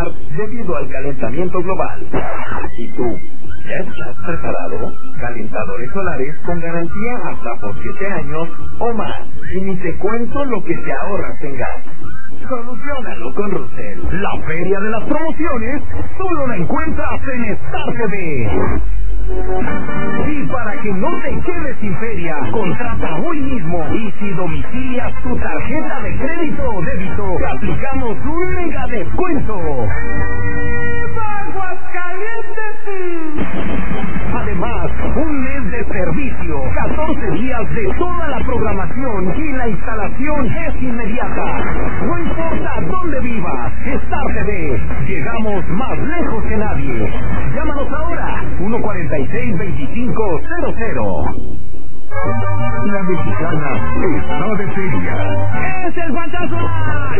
aumentar debido al calentamiento global. ¿Y tú? ¿Ya estás preparado? Calentadores solares con garantía hasta por 7 años o más. Y ni te cuento lo que te ahorras en gas. Soluciónalo con Russell. La feria de las promociones solo la encuentras en Star TV. Y para que no te quedes sin feria, contrata hoy mismo. Y si domicilias tu tarjeta de crédito o débito, te aplicamos un mega descuento. Además, un mes de servicio, 14 días de toda la programación y la instalación es inmediata. No importa dónde vivas, Star TV, llegamos más lejos que nadie. Llámanos ahora, 146-2500. La mexicana está de feria. ¡Es el fantasma!